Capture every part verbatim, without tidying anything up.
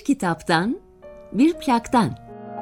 kitaptan, bir plaktan.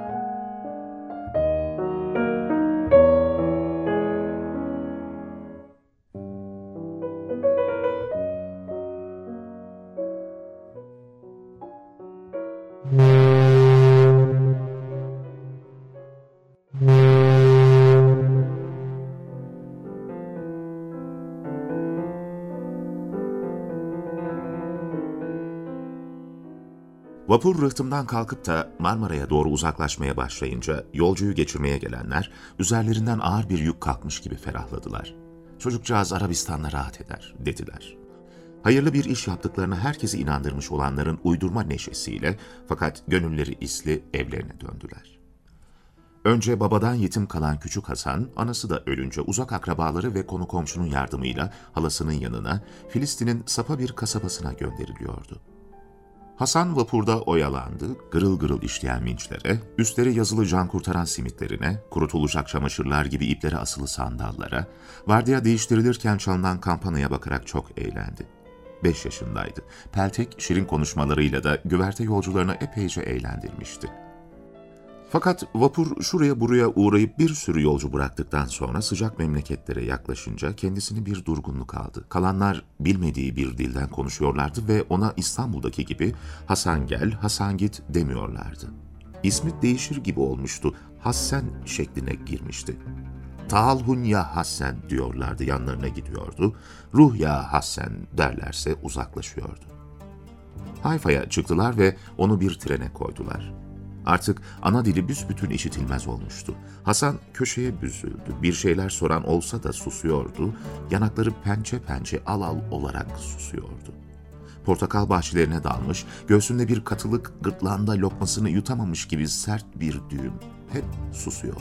Vapur rıhtımdan kalkıp da Marmara'ya doğru uzaklaşmaya başlayınca yolcuyu geçirmeye gelenler üzerlerinden ağır bir yük kalkmış gibi ferahladılar. Çocukcağız Arabistan'da rahat eder, dediler. Hayırlı bir iş yaptıklarını herkesi inandırmış olanların uydurma neşesiyle fakat gönülleri isli evlerine döndüler. Önce babadan yetim kalan küçük Hasan, anası da ölünce uzak akrabaları ve konu komşunun yardımıyla halasının yanına, Filistin'in Sapa bir kasabasına gönderiliyordu. Hasan vapurda oyalandı, gırıl gırıl işleyen vinçlere, üstleri yazılı can kurtaran simitlerine, kurutulacak çamaşırlar gibi iplere asılı sandallara, vardiya değiştirilirken çalınan kampanaya bakarak çok eğlendi. Beş yaşındaydı. Peltek, şirin konuşmalarıyla da güverte yolcularını epeyce eğlendirmişti. Fakat vapur şuraya buraya uğrayıp bir sürü yolcu bıraktıktan sonra sıcak memleketlere yaklaşınca kendisini bir durgunluk aldı. Kalanlar bilmediği bir dilden konuşuyorlardı ve ona İstanbul'daki gibi Hasan gel, Hasan git demiyorlardı. İsmi değişir gibi olmuştu, Hassen şekline girmişti. Talhun ya Hassen diyorlardı, yanlarına gidiyordu. Ruh ya Hassen derlerse uzaklaşıyordu. Hayfa'ya çıktılar ve onu bir trene koydular. Artık ana dili büsbütün işitilmez olmuştu. Hasan köşeye büzüldü. Bir şeyler soran olsa da susuyordu. Yanakları pençe pençe al al olarak susuyordu. Portakal bahçelerine dalmış, göğsünde bir katılık, gırtlağında lokmasını yutamamış gibi sert bir düğüm. Hep susuyordu.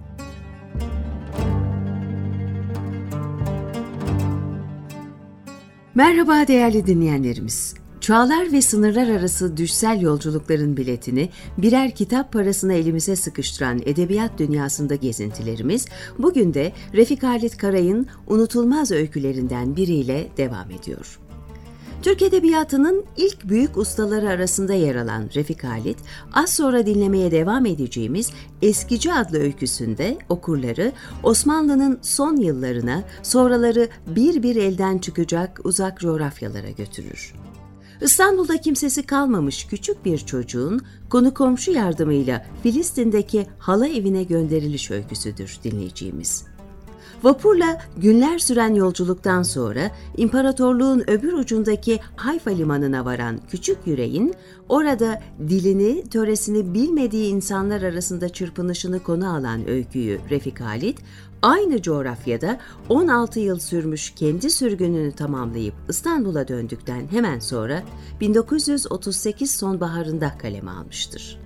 Merhaba değerli dinleyenlerimiz. Çağlar ve sınırlar arası düşsel yolculukların biletini birer kitap parasına elimize sıkıştıran edebiyat dünyasında gezintilerimiz bugün de Refik Halit Karay'ın unutulmaz öykülerinden biriyle devam ediyor. Türk Edebiyatı'nın ilk büyük ustaları arasında yer alan Refik Halit, az sonra dinlemeye devam edeceğimiz Eskici adlı öyküsünde okurları Osmanlı'nın son yıllarına, sonraları bir bir elden çıkacak uzak coğrafyalara götürür. İstanbul'da kimsesi kalmamış küçük bir çocuğun konu komşu yardımıyla Filistin'deki hala evine gönderiliş öyküsüdür dinleyeceğimiz. Vapurla günler süren yolculuktan sonra imparatorluğun öbür ucundaki Hayfa limanına varan küçük yüreğin orada dilini, töresini bilmediği insanlar arasında çırpınışını konu alan öyküyü Refik Halit, aynı coğrafyada on altı yıl sürmüş kendi sürgününü tamamlayıp İstanbul'a döndükten hemen sonra bin dokuz yüz otuz sekiz sonbaharında kaleme almıştır.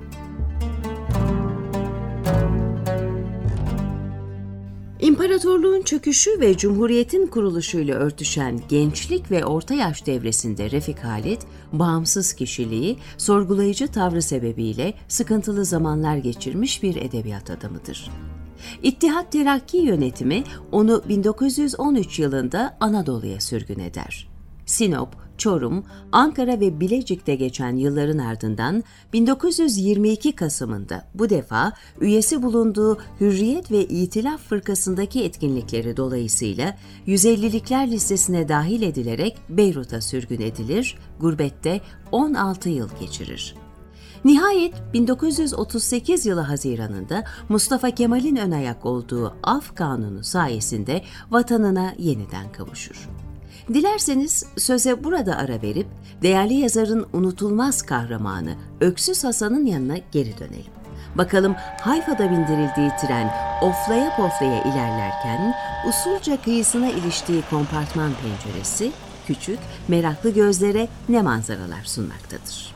İmparatorluğun çöküşü ve Cumhuriyet'in kuruluşuyla örtüşen gençlik ve orta yaş devresinde Refik Halit, bağımsız kişiliği, sorgulayıcı tavrı sebebiyle sıkıntılı zamanlar geçirmiş bir edebiyat adamıdır. İttihat Terakki yönetimi onu bin dokuz yüz on üç yılında Anadolu'ya sürgün eder. Sinop, Çorum, Ankara ve Bilecik'te geçen yılların ardından bin dokuz yüz yirmi iki Kasım'ında bu defa üyesi bulunduğu Hürriyet ve İtilaf Fırkası'ndaki etkinlikleri dolayısıyla yüz ellilikler listesine dahil edilerek Beyrut'a sürgün edilir, gurbette on altı yıl geçirir. Nihayet bin dokuz yüz otuz sekiz yılı Haziran'ında Mustafa Kemal'in önayak olduğu Af Kanunu sayesinde vatanına yeniden kavuşur. Dilerseniz söze burada ara verip değerli yazarın unutulmaz kahramanı Öksüz Hasan'ın yanına geri dönelim. Bakalım Hayfa'da bindirildiği tren oflaya poflaya ilerlerken usulca kıyısına iliştiği kompartman penceresi küçük, meraklı gözlere ne manzaralar sunmaktadır.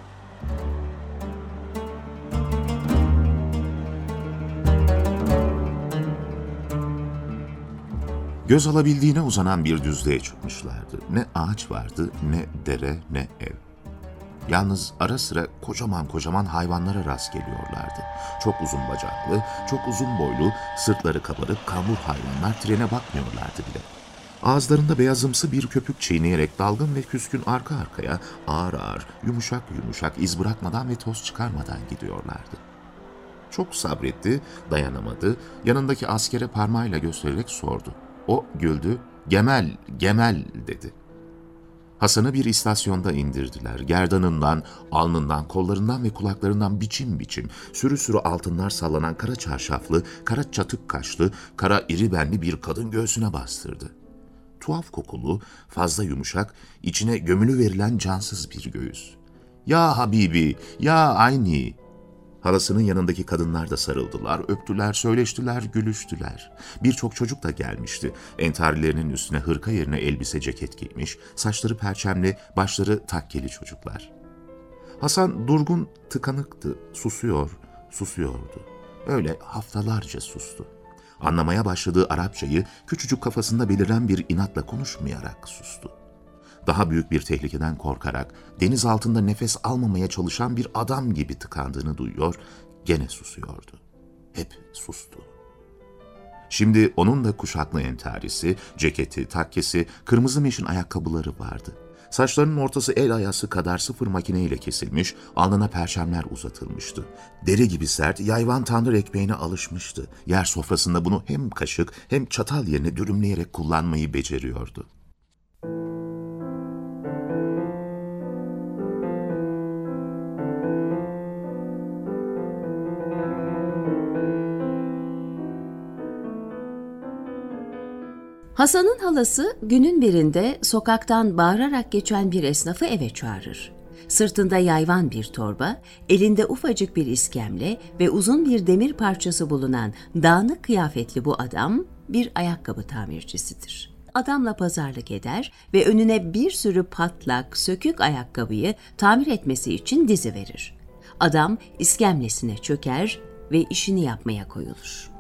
Göz alabildiğine uzanan bir düzlüğe çıkmışlardı. Ne ağaç vardı, ne dere, ne ev. Yalnız ara sıra kocaman kocaman hayvanlara rast geliyorlardı. Çok uzun bacaklı, çok uzun boylu, sırtları kabarık, kambur hayvanlar trene bakmıyorlardı bile. Ağızlarında beyazımsı bir köpük çiğneyerek dalgın ve küskün arka arkaya ağır ağır, yumuşak yumuşak iz bırakmadan ve toz çıkarmadan gidiyorlardı. Çok sabretti, dayanamadı, yanındaki askere parmağıyla göstererek sordu. O güldü, "Gemel, gemel" dedi. Hasan'ı bir istasyonda indirdiler. Gerdanından, alnından, kollarından ve kulaklarından biçim biçim, sürü sürü altınlar sallanan kara çarşaflı, kara çatık kaşlı, kara iri benli bir kadın göğsüne bastırdı. Tuhaf kokulu, fazla yumuşak, içine gömülü verilen cansız bir göğüs. "Ya Habibi, ya Ayni!" Halasının yanındaki kadınlar da sarıldılar, öptüler, söyleştiler, gülüştüler. Birçok çocuk da gelmişti. Entarilerinin üstüne hırka yerine elbise ceket giymiş, saçları perçemli, başları takkeli çocuklar. Hasan durgun, tıkanıktı, susuyor, susuyordu. Öyle haftalarca sustu. Anlamaya başladığı Arapçayı küçücük kafasında beliren bir inatla konuşmayarak sustu. Daha büyük bir tehlikeden korkarak, deniz altında nefes almamaya çalışan bir adam gibi tıkandığını duyuyor, gene susuyordu. Hep sustu. Şimdi onun da kuşaklı entarisi, ceketi, takkesi, kırmızı meşin ayakkabıları vardı. Saçlarının ortası el ayası kadar sıfır makineyle kesilmiş, alnına perçemler uzatılmıştı. Deri gibi sert, yayvan tandır ekmeğine alışmıştı. Yer sofrasında bunu hem kaşık hem çatal yerine dürümleyerek kullanmayı beceriyordu. Hasan'ın halası günün birinde sokaktan bağırarak geçen bir esnafı eve çağırır. Sırtında yayvan bir torba, elinde ufacık bir iskemle ve uzun bir demir parçası bulunan dağınık kıyafetli bu adam bir ayakkabı tamircisidir. Adamla pazarlık eder ve önüne bir sürü patlak, sökük ayakkabıyı tamir etmesi için diziverir. Adam iskemlesine çöker ve işini yapmaya koyulur.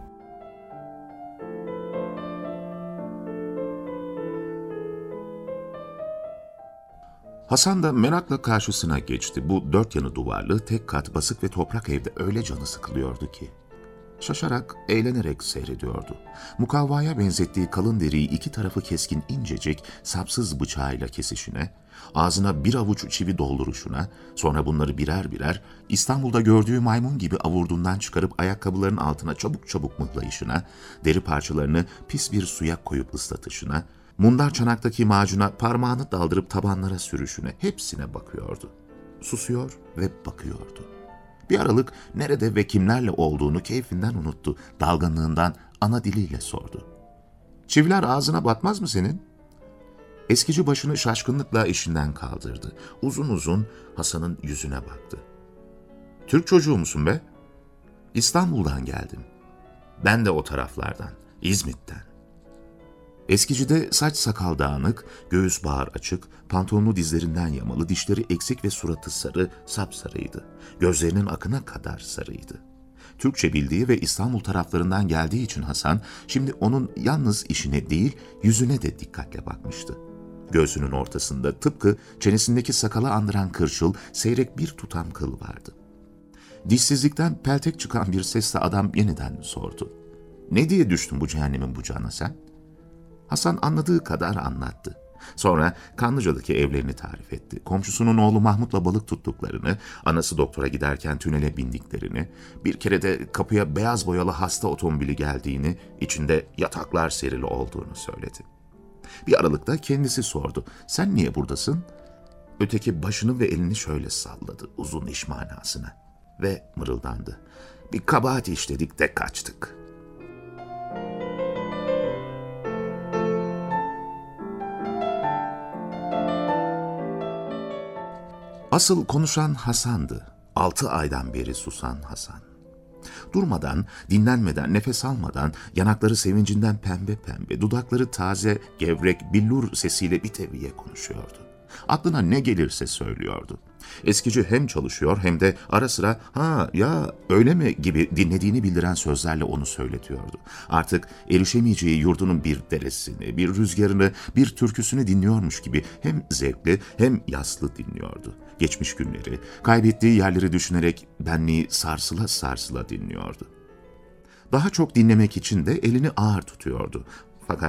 Hasan da merakla karşısına geçti. Bu dört yanı duvarlı, tek kat, basık ve toprak evde öyle canı sıkılıyordu ki. Şaşarak, eğlenerek seyrediyordu. Mukavvaya benzettiği kalın deriyi iki tarafı keskin incecik, sapsız bıçağıyla kesişine, ağzına bir avuç çivi dolduruşuna, sonra bunları birer birer İstanbul'da gördüğü maymun gibi avurdundan çıkarıp ayakkabıların altına çabuk çabuk mıhlayışına, deri parçalarını pis bir suya koyup ıslatışına, mundar çanaktaki macuna parmağını daldırıp tabanlara sürüşüne, hepsine bakıyordu. Susuyor ve bakıyordu. Bir aralık nerede ve kimlerle olduğunu keyfinden unuttu. Dalgınlığından ana diliyle sordu. "Çiviler ağzına batmaz mı senin?" Eskici başını şaşkınlıkla işinden kaldırdı. Uzun uzun Hasan'ın yüzüne baktı. "Türk çocuğu musun be?" "İstanbul'dan geldim." "Ben de o taraflardan, İzmit'ten." Eskicide saç sakal dağınık, göğüs bağır açık, pantolonu dizlerinden yamalı, dişleri eksik ve suratı sarı, sapsarıydı. Gözlerinin akına kadar sarıydı. Türkçe bildiği ve İstanbul taraflarından geldiği için Hasan, şimdi onun yalnız işine değil, yüzüne de dikkatle bakmıştı. Göğsünün ortasında tıpkı çenesindeki sakalı andıran kırçıl, seyrek bir tutam kıl vardı. Dişsizlikten peltek çıkan bir sesle adam yeniden sordu. "Ne diye düştün bu cehennemin bucağına sen?" Hasan anladığı kadar anlattı. Sonra Kanlıca'daki evlerini tarif etti. Komşusunun oğlu Mahmut'la balık tuttuklarını, anası doktora giderken tünele bindiklerini, bir kere de kapıya beyaz boyalı hasta otomobili geldiğini, içinde yataklar serili olduğunu söyledi. Bir aralıkta kendisi sordu. "Sen niye buradasın?" Öteki başını ve elini şöyle salladı uzun iş manasına ve mırıldandı. "Bir kabahat işledik de kaçtık." Asıl konuşan Hasan'dı. Altı aydan beri susan Hasan. Durmadan, dinlenmeden, nefes almadan, yanakları sevincinden pembe pembe, dudakları taze, gevrek, billur sesiyle bir teviye konuşuyordu. Aklına ne gelirse söylüyordu. Eskici hem çalışıyor hem de ara sıra "ha ya öyle mi" gibi dinlediğini bildiren sözlerle onu söyletiyordu. Artık erişemeyeceği yurdunun bir deresini, bir rüzgarını, bir türküsünü dinliyormuş gibi hem zevkli hem yaslı dinliyordu. Geçmiş günleri, kaybettiği yerleri düşünerek benliği sarsıla sarsıla dinliyordu. Daha çok dinlemek için de elini ağır tutuyordu. Fakat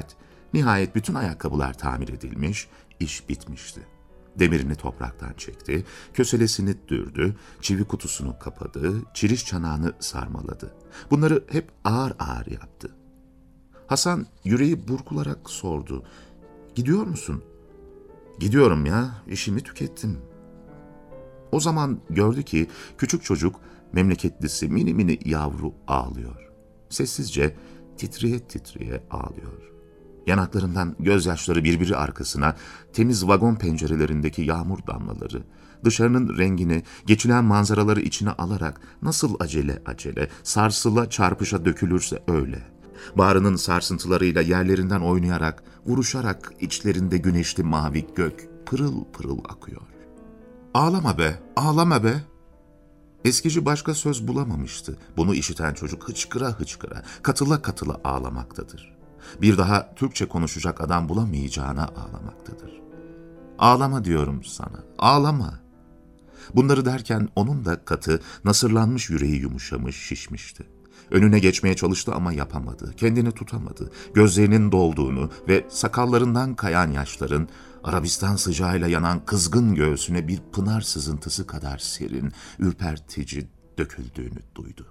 Nihayet bütün ayakkabılar tamir edilmiş, iş bitmişti. Demirini topraktan çekti, köselesini dürdü, çivi kutusunu kapadı, çiriş çanağını sarmaladı. Bunları hep ağır ağır yaptı. Hasan yüreği burkularak sordu. "Gidiyor musun?" "Gidiyorum ya, işimi tükettim." O zaman gördü ki küçük çocuk, memleketlisi mini mini yavru ağlıyor. Sessizce, titreye titreye ağlıyor. Yanaklarından gözyaşları birbiri arkasına, temiz vagon pencerelerindeki yağmur damlaları, dışarının rengini, geçilen manzaraları içine alarak nasıl acele acele, sarsıla çarpışa dökülürse öyle. Bağrının sarsıntılarıyla yerlerinden oynayarak, vuruşarak içlerinde güneşli mavi gök pırıl pırıl akıyor. "Ağlama be, ağlama be." Eskici başka söz bulamamıştı. Bunu işiten çocuk hıçkıra hıçkıra, katıla katıla ağlamaktadır. Bir daha Türkçe konuşacak adam bulamayacağına ağlamaktadır. "Ağlama diyorum sana, ağlama." Bunları derken onun da katı, nasırlanmış yüreği yumuşamış, şişmişti. Önüne geçmeye çalıştı ama yapamadı, kendini tutamadı. Gözlerinin dolduğunu ve sakallarından kayan yaşların, Arabistan sıcağıyla yanan kızgın göğsüne bir pınar sızıntısı kadar serin, ürpertici döküldüğünü duydu.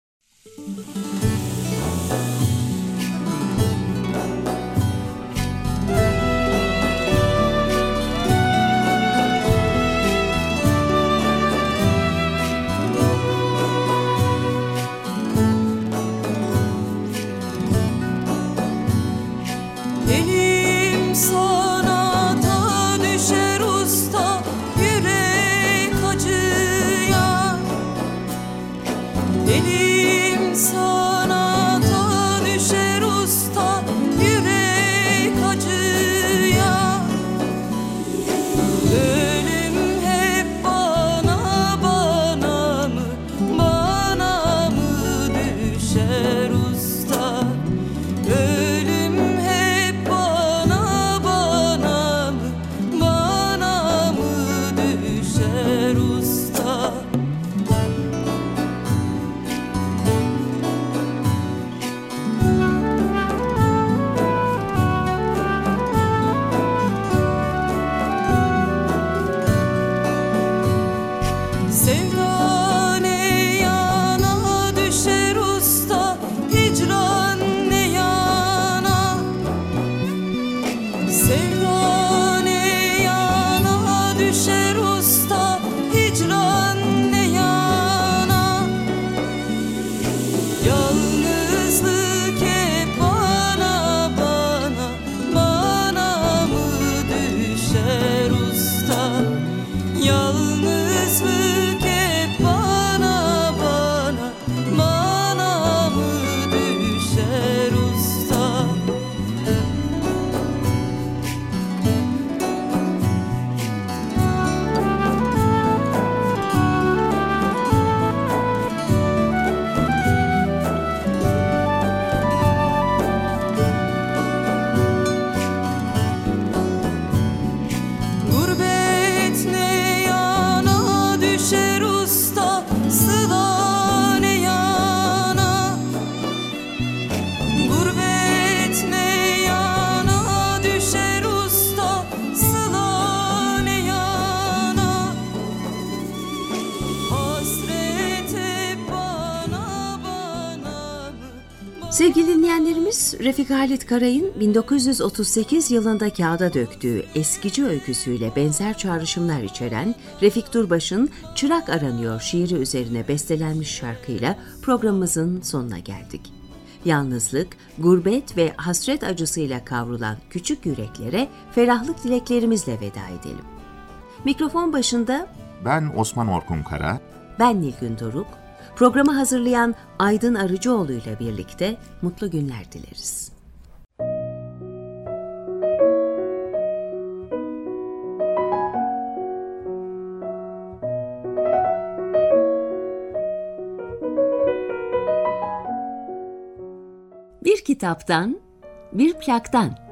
Elim sanata düşer usta, yürek acıya. Elim sanata düşer usta, yürek acıya. Ölüm hep bana bana mı, bana mı düşer usta? Ölüm hep bana bana mı, bana mı düşer usta? Sevda ne yana düşer usta, hicran ne yana. Sevda ne yana düşer usta, hicran ne yana. Yalnızlık hep bana bana, bana mı düşer usta? Yalnızlık hep bana bana, bana mı düşer usta? Gurbet ne yana düşer usta, sıla ne yana. Gurbet ne yana düşer usta, sıla ne yana. Hasret hep bana bana mı? Sevgili dinleyenlerimiz, Refik Halit Karay'ın bin dokuz yüz otuz sekiz yılında kağıda döktüğü Eskici öyküsüyle benzer çağrışımlar içeren Refik Durbaş'ın Çırak Aranıyor şiiri üzerine bestelenmiş şarkıyla programımızın sonuna geldik. Yalnızlık, gurbet ve hasret acısıyla kavrulan küçük yüreklere ferahlık dileklerimizle veda edelim. Mikrofon başında Ben Osman Orkun Kara, ben Nilgün Doruk, programı hazırlayan Aydın Arıcıoğlu ile birlikte mutlu günler dileriz. Bir kitaptan, bir plaktan.